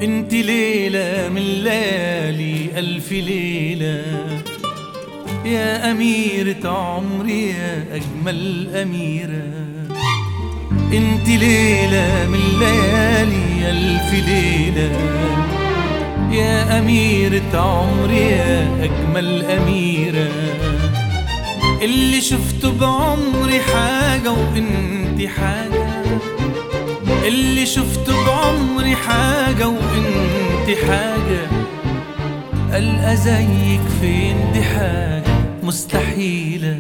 انت ليلة من ليالي ألف ليلة، يا أميرة عمري يا أجمل أميرة. انت ليلة من ليالي ألف ليلة، يا أميرة عمري يا أجمل أميرة. اللي شفته بعمري حاجة وانت حاجة، اللي شفته بعمري حاجة وانت حاجة. ألقى زيك فين دي حاجة مستحيلة.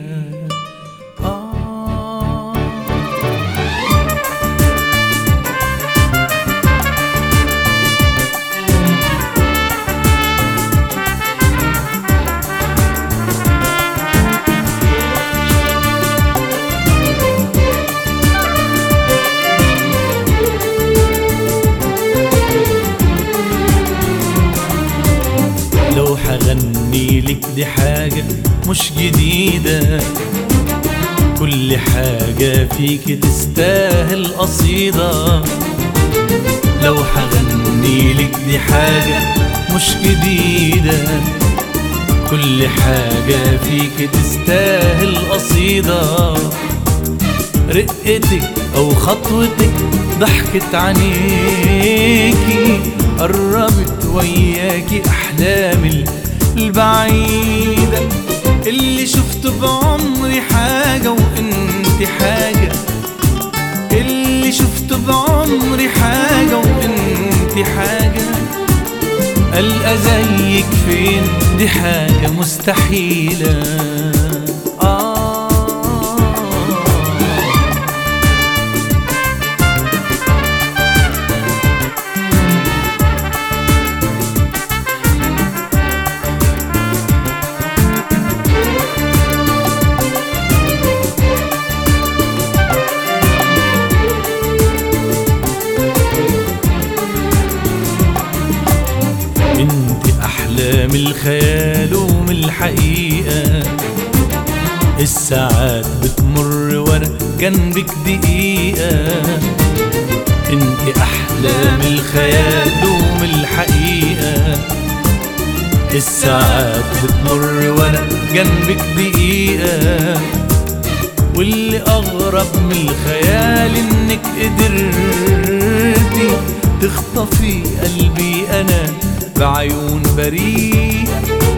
لو حغني لك دي حاجة مش جديدة، كل حاجة فيك تستاهل قصيدة. لو حغني لك دي حاجة مش جديدة، كل حاجة فيك تستاهل قصيدة. رقتك أو خطوتك ضحكت عينيكي، قربت وياكي أحلامي البعيدة. اللي شفته بعمري حاجة وانت حاجة، اللي شفته بعمري حاجة وانت حاجة. ألقى زيك فين دي حاجة مستحيلة. من الخيال ومن الحقيقة، الساعات بتمر وانا جنبك دقيقة. انت احلى من الخيال ومن الحقيقة، الساعات بتمر وانا جنبك دقيقة. واللي اغرب من الخيال انك قدرتي تخطفي قلبي انا بعيون بريئة.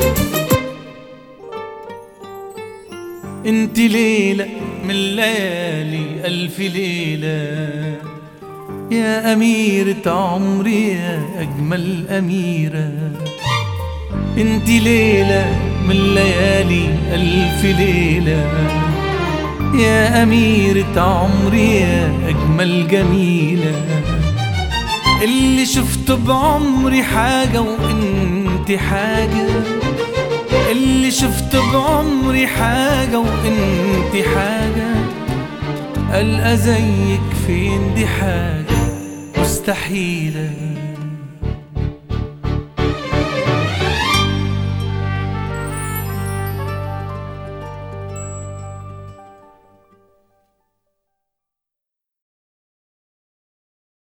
انت ليلة من ليالي ألف ليلة، يا أميرة عمري يا أجمل أميرة. انت ليلة من ليالي ألف ليلة، يا أميرة عمري يا أجمل جميلة. اللي شفته بعمري حاجة وانت حاجة، اللي شفته بعمري حاجة وانت حاجة. ألقى زيك فين دي حاجة مستحيلة.